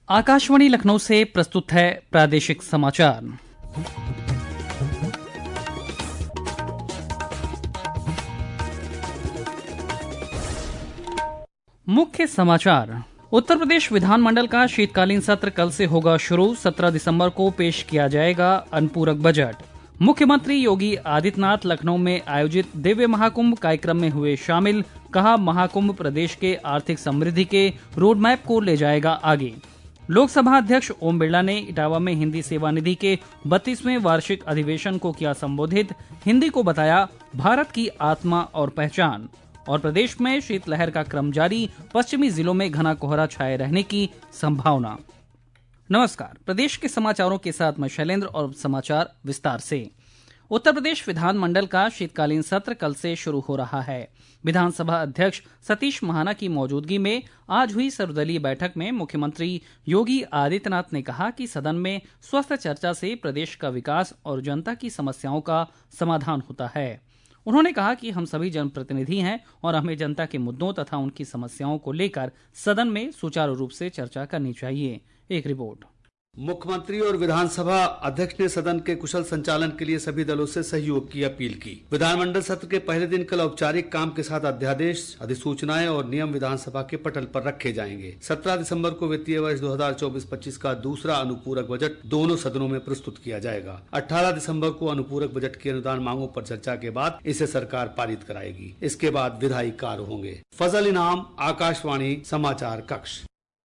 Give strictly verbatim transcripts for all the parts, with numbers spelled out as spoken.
आकाशवाणी लखनऊ से प्रस्तुत है प्रादेशिक समाचार। मुख्य समाचार। उत्तर प्रदेश विधानमंडल का शीतकालीन सत्र कल से होगा शुरू। सत्रह दिसंबर को पेश किया जाएगा अनुपूरक बजट। मुख्यमंत्री योगी आदित्यनाथ लखनऊ में आयोजित दिव्य महाकुंभ कार्यक्रम में हुए शामिल। कहा, महाकुंभ प्रदेश के आर्थिक समृद्धि के रोडमैप को ले जाएगा आगे। लोकसभा अध्यक्ष ओम बिरला ने इटावा में हिंदी सेवा निधि के बत्तीसवें वार्षिक अधिवेशन को किया संबोधित। हिंदी को बताया भारत की आत्मा और पहचान। और प्रदेश में शीतलहर का क्रम जारी। पश्चिमी जिलों में घना कोहरा छाए रहने की संभावना। नमस्कार, प्रदेश के समाचारों के साथ मैं शैलेंद्र और समाचार विस्तार से। उत्तर प्रदेश विधानमंडल का शीतकालीन सत्र कल से शुरू हो रहा है। विधानसभा अध्यक्ष सतीश महाना की मौजूदगी में आज हुई सर्वदलीय बैठक में मुख्यमंत्री योगी आदित्यनाथ ने कहा कि सदन में स्वस्थ चर्चा से प्रदेश का विकास और जनता की समस्याओं का समाधान होता है। उन्होंने कहा कि हम सभी जनप्रतिनिधि हैं और हमें जनता के मुद्दों तथा उनकी समस्याओं को लेकर सदन में सुचारू रूप से चर्चा करनी चाहिए। एक रिपोर्ट। मुख्यमंत्री और विधानसभा अध्यक्ष ने सदन के कुशल संचालन के लिए सभी दलों से सहयोग की अपील की। विधानमंडल सत्र के पहले दिन कल औपचारिक काम के साथ अध्यादेश, अधिसूचनाएं और नियम विधानसभा के पटल पर रखे जाएंगे। सत्रह दिसंबर को वित्तीय वर्ष दो हजार चौबीस पच्चीस का दूसरा अनुपूरक बजट दोनों सदनों में प्रस्तुत किया जाएगा। अठारह दिसंबर को अनुपूरक बजट की अनुदान मांगों पर चर्चा के बाद इसे सरकार पारित कराएगी। इसके बाद विधायी कार्य होंगे। फजल इनाम, आकाशवाणी समाचार कक्ष।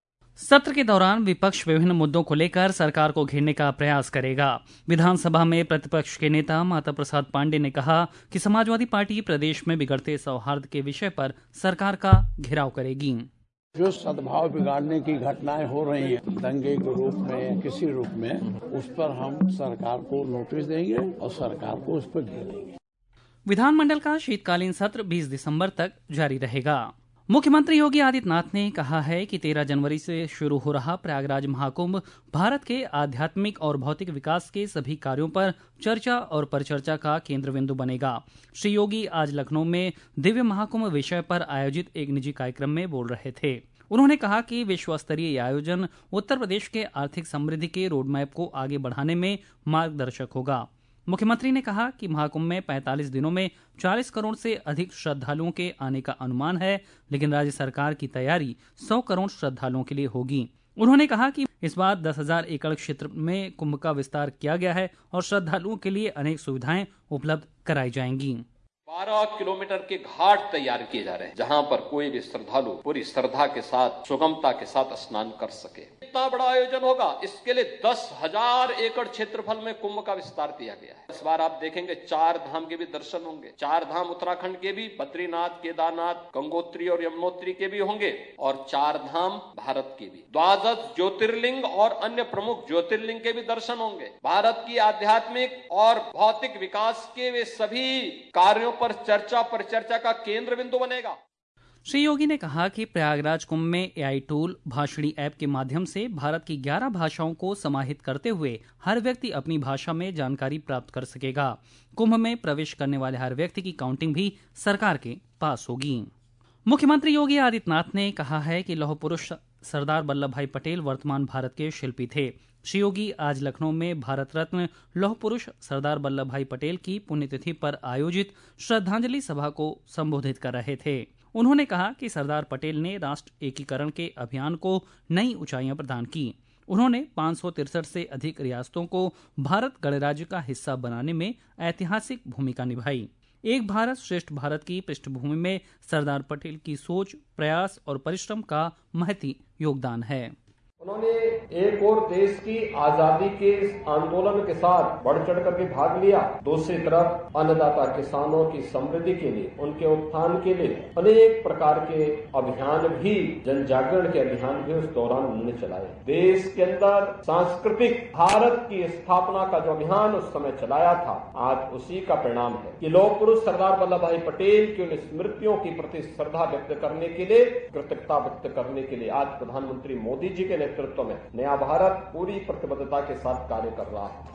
सत्र के दौरान विपक्ष विभिन्न मुद्दों को लेकर सरकार को घेरने का प्रयास करेगा। विधानसभा में प्रतिपक्ष के नेता माता प्रसाद पांडे ने कहा कि समाजवादी पार्टी प्रदेश में बिगड़ते सौहार्द के विषय पर सरकार का घेराव करेगी। जो सद्भाव बिगाड़ने की घटनाएं हो रही हैं, दंगे के रूप में, किसी रूप में, उस पर हम सरकार को नोटिस देंगे और सरकार को उस पर घेरेंगे। विधानमंडल का शीतकालीन सत्र बीस दिसंबर तक जारी रहेगा। मुख्यमंत्री योगी आदित्यनाथ ने कहा है कि तेरह जनवरी से शुरू हो रहा प्रयागराज महाकुंभ भारत के आध्यात्मिक और भौतिक विकास के सभी कार्यों पर चर्चा और परिचर्चा का केंद्र बिंदु बनेगा। श्री योगी आज लखनऊ में दिव्य महाकुंभ विषय पर आयोजित एक निजी कार्यक्रम में बोल रहे थे। उन्होंने कहा कि विश्व स्तरीय आयोजन उत्तर प्रदेश के आर्थिक समृद्धि के रोडमैप को आगे बढ़ाने में मार्गदर्शक होगा। मुख्यमंत्री ने कहा कि महाकुंभ में पैंतालीस दिनों में चालीस करोड़ से अधिक श्रद्धालुओं के आने का अनुमान है, लेकिन राज्य सरकार की तैयारी सौ करोड़ श्रद्धालुओं के लिए होगी। उन्होंने कहा कि इस बार दस हजार एकड़ क्षेत्र में कुंभ का विस्तार किया गया है और श्रद्धालुओं के लिए अनेक सुविधाएं उपलब्ध कराई जाएंगी। बारह किलोमीटर के घाट तैयार किए जा रहे हैं, जहां पर कोई भी श्रद्धालु पूरी श्रद्धा के साथ, सुगमता के साथ स्नान कर सके। इतना बड़ा आयोजन होगा, इसके लिए दस हजार एकड़ क्षेत्रफल में कुंभ का विस्तार किया गया है। इस बार आप देखेंगे चार धाम के भी दर्शन होंगे। चार धाम उत्तराखंड के भी, बद्रीनाथ, केदारनाथ, गंगोत्री और यमुनोत्री के भी होंगे और चार धाम भारत के भी। द्वादश ज्योतिर्लिंग और अन्य प्रमुख ज्योतिर्लिंग के भी दर्शन होंगे। भारत की आध्यात्मिक और भौतिक विकास के वे सभी कार्यों पर चर्चा पर चर्चा का केंद्र बिंदु बनेगा। श्री योगी ने कहा कि प्रयागराज कुंभ में एआई टूल, भाषणी ऐप के माध्यम से भारत की ग्यारह भाषाओं को समाहित करते हुए हर व्यक्ति अपनी भाषा में जानकारी प्राप्त कर सकेगा। कुंभ में प्रवेश करने वाले हर व्यक्ति की काउंटिंग भी सरकार के पास होगी। मुख्यमंत्री योगी आदित्यनाथ ने कहा है कि लौह पुरुष सरदार वल्लभ भाई पटेल वर्तमान भारत के शिल्पी थे। श्री योगी आज लखनऊ में भारत रत्न लौह पुरुष सरदार वल्लभ भाई पटेल की पुण्यतिथि पर आयोजित श्रद्धांजलि सभा को संबोधित कर रहे थे। उन्होंने कहा कि सरदार पटेल ने राष्ट्र एकीकरण के अभियान को नई ऊंचाइयां प्रदान की। उन्होंने पाँच सौ तिरसठ से अधिक रियासतों को भारत गणराज्य का हिस्सा बनाने में ऐतिहासिक भूमिका निभाई। एक भारत श्रेष्ठ भारत की पृष्ठभूमि में सरदार पटेल की सोच, प्रयास और परिश्रम का महती योगदान है। उन्होंने एक और देश की आजादी के आंदोलन के साथ बढ़ चढ़ करके भाग लिया। दूसरी तरफ अन्नदाता किसानों की समृद्धि के लिए, उनके उत्थान के लिए अनेक प्रकार के अभियान भी, जन जागरण के अभियान भी उस दौरान उन्होंने चलाए। देश के अंदर सांस्कृतिक भारत की स्थापना का जो अभियान उस समय चलाया था, आज उसी का परिणाम है कि लौह पुरुष सरदार वल्लभ भाई पटेल की उन स्मृतियों की प्रति श्रद्धा व्यक्त करने के लिए, कृतज्ञता व्यक्त करने के लिए आज प्रधानमंत्री मोदी जी के नेतृत्व में नया भारत पूरी प्रतिबद्धता के साथ कार्य कर रहा है।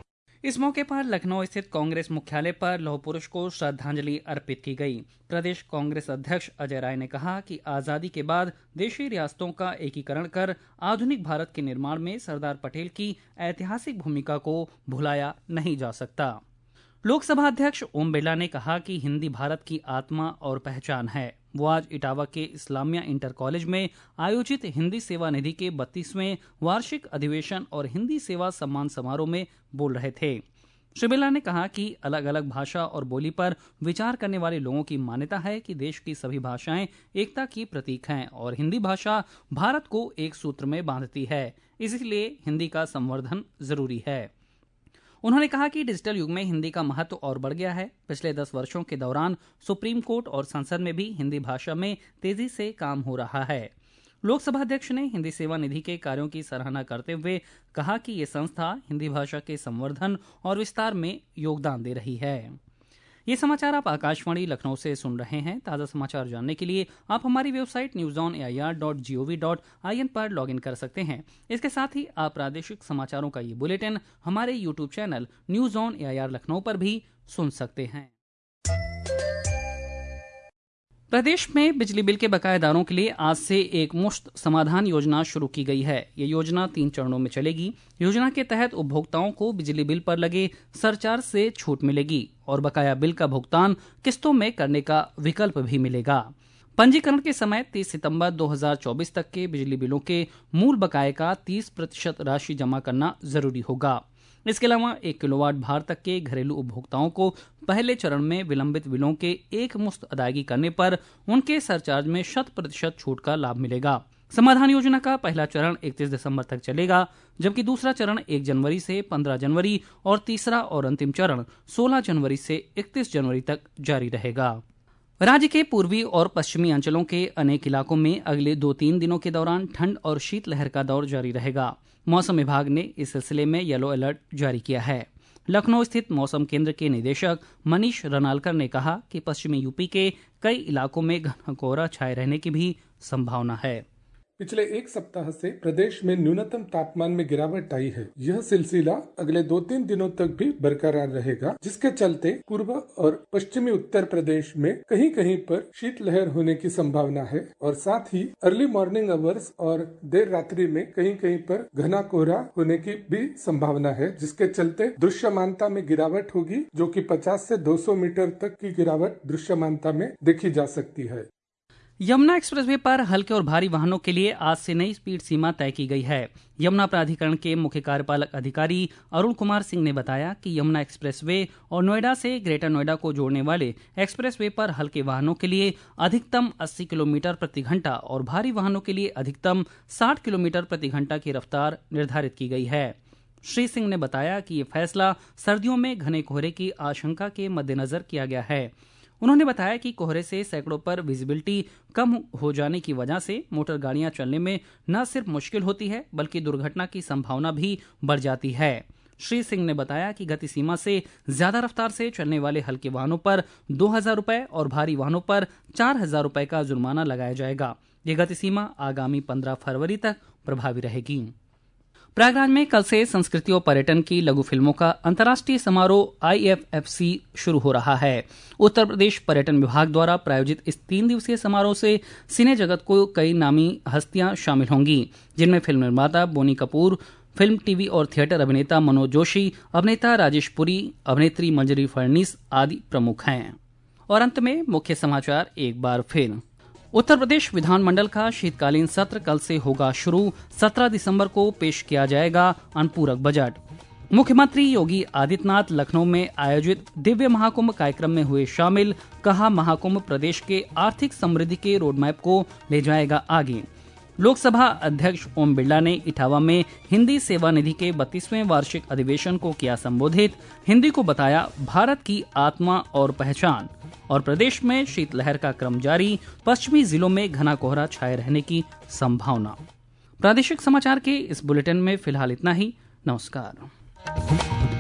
इस मौके पर लखनऊ स्थित कांग्रेस मुख्यालय पर लौह पुरुष को श्रद्धांजलि अर्पित की गई। प्रदेश कांग्रेस अध्यक्ष अजय राय ने कहा कि आजादी के बाद देशी रियासतों का एकीकरण कर आधुनिक भारत के निर्माण में सरदार पटेल की ऐतिहासिक भूमिका को भुलाया नहीं जा सकता। लोकसभा अध्यक्ष ओम बिरला ने कहा कि हिंदी भारत की आत्मा और पहचान है। वो आज इटावा के इस्लामिया इंटर कॉलेज में आयोजित हिंदी सेवा निधि के बत्तीसवें वार्षिक अधिवेशन और हिंदी सेवा सम्मान समारोह में बोल रहे थे। श्री बिरला ने कहा कि अलग अलग भाषा और बोली पर विचार करने वाले लोगों की मान्यता है कि देश की सभी भाषाएं एकता की प्रतीक हैं और हिंदी भाषा भारत को एक सूत्र में बांधती है, इसलिए हिंदी का संवर्धन जरूरी है। उन्होंने कहा कि डिजिटल युग में हिंदी का महत्व और बढ़ गया है। पिछले दस वर्षों के दौरान सुप्रीम कोर्ट और संसद में भी हिंदी भाषा में तेजी से काम हो रहा है। लोकसभा अध्यक्ष ने हिंदी सेवा निधि के कार्यों की सराहना करते हुए कहा कि ये संस्था हिंदी भाषा के संवर्धन और विस्तार में योगदान दे रही है। ये समाचार आप आकाशवाणी लखनऊ से सुन रहे हैं। ताज़ा समाचार जानने के लिए आप हमारी website news on A I R dot G O V dot I N पर लॉगिन कर सकते हैं। इसके साथ ही आप प्रादेशिक समाचारों का ये बुलेटिन हमारे YouTube channel news on A I R Lucknow पर भी सुन सकते हैं। प्रदेश में बिजली बिल के बकायेदारों के लिए आज से एक मुश्त समाधान योजना शुरू की गई है। ये योजना तीन चरणों में चलेगी। योजना के तहत उपभोक्ताओं को बिजली बिल पर लगे सरचार्ज से छूट मिलेगी और बकाया बिल का भुगतान किस्तों में करने का विकल्प भी मिलेगा। पंजीकरण के समय तीस सितंबर दो हज़ार चौबीस तक के बिजली बिलों के मूल बकाये का तीस प्रतिशत राशि जमा करना जरूरी होगा। इसके अलावा एक किलोवाट भार तक के घरेलू उपभोक्ताओं को पहले चरण में विलंबित बिलों के एक मुश्त अदायगी करने पर उनके सरचार्ज में शत प्रतिशत छूट का लाभ मिलेगा। समाधान योजना का पहला चरण इकतीस दिसंबर तक चलेगा, जबकि दूसरा चरण एक जनवरी से पंद्रह जनवरी और तीसरा और अंतिम चरण सोलह जनवरी से इकतीस जनवरी तक जारी रहेगा। राज्य के पूर्वी और पश्चिमी अंचलों के अनेक इलाकों में अगले दो तीन दिनों के दौरान ठंड और शीतलहर का दौर जारी रहेगा। मौसम विभाग ने इस सिलसिले में येलो अलर्ट जारी किया है। लखनऊ स्थित मौसम केंद्र के निदेशक मनीष रनालकर ने कहा कि पश्चिमी यूपी के कई इलाकों में घना कोहरा छाए रहने की भी संभावना है। पिछले एक सप्ताह से प्रदेश में न्यूनतम तापमान में गिरावट आई है। यह सिलसिला अगले दो तीन दिनों तक भी बरकरार रहेगा, जिसके चलते पूर्व और पश्चिमी उत्तर प्रदेश में कहीं कहीं पर शीतलहर होने की संभावना है और साथ ही अर्ली मॉर्निंग आवर्स और देर रात्रि में कहीं कहीं पर घना कोहरा होने की भी संभावना है, जिसके चलते दृश्यमानता में गिरावट होगी, जो कि पचास से दो सौ मीटर तक की गिरावट दृश्यमानता में देखी जा सकती है। यमुना एक्सप्रेसवे पर हल्के और भारी वाहनों के लिए आज से नई स्पीड सीमा तय की गई है। यमुना प्राधिकरण के मुख्य कार्यपालक अधिकारी अरुण कुमार सिंह ने बताया कि यमुना एक्सप्रेसवे और नोएडा से ग्रेटर नोएडा को जोड़ने वाले एक्सप्रेसवे पर हल्के वाहनों के लिए अधिकतम अस्सी किलोमीटर प्रति घंटा और भारी वाहनों के लिए अधिकतम साठ किलोमीटर प्रति घंटा की रफ्तार निर्धारित की गई है। श्री सिंह ने बताया कि ये फैसला सर्दियों में घने कोहरे की आशंका के मद्देनजर किया गया है। उन्होंने बताया कि कोहरे से सैकड़ों पर विजिबिलिटी कम हो जाने की वजह से मोटर गाड़ियां चलने में न सिर्फ मुश्किल होती है, बल्कि दुर्घटना की संभावना भी बढ़ जाती है। श्री सिंह ने बताया कि गति सीमा से ज्यादा रफ्तार से चलने वाले हल्के वाहनों पर दो हजार रुपए और भारी वाहनों पर चार हजार रुपए का जुर्माना लगाया जाएगा। ये गति सीमा आगामी पंद्रह फरवरी तक प्रभावी रहेगी। प्रयागराज में कल से संस्कृति और पर्यटन की लघु फिल्मों का अंतर्राष्ट्रीय समारोह आई एफ एफ सी शुरू हो रहा है। उत्तर प्रदेश पर्यटन विभाग द्वारा प्रायोजित इस तीन दिवसीय समारोह से सिने जगत को कई नामी हस्तियां शामिल होंगी, जिनमें फिल्म निर्माता बोनी कपूर, फिल्म, टीवी और थिएटर अभिनेता मनोज जोशी, अभिनेता राजेश पुरी, अभिनेत्री मंजरी फडणीस आदि प्रमुख हैं। और अंत में मुख्य समाचार एक बार फिर। उत्तर प्रदेश विधानमंडल का शीतकालीन सत्र कल से होगा शुरू। सत्रह दिसंबर को पेश किया जाएगा अनुपूरक बजट। मुख्यमंत्री योगी आदित्यनाथ लखनऊ में आयोजित दिव्य महाकुंभ कार्यक्रम में हुए शामिल। कहा, महाकुंभ प्रदेश के आर्थिक समृद्धि के रोडमैप को ले जाएगा आगे। लोकसभा अध्यक्ष ओम बिरला ने इटावा में हिंदी सेवा निधि के बत्तीसवें वार्षिक अधिवेशन को किया संबोधित। हिंदी को बताया भारत की आत्मा और पहचान। और प्रदेश में शीतलहर का क्रम जारी, पश्चिमी जिलों में घना कोहरा छाए रहने की संभावना। प्रादेशिक समाचार के इस बुलेटिन में फिलहाल इतना ही। नमस्कार।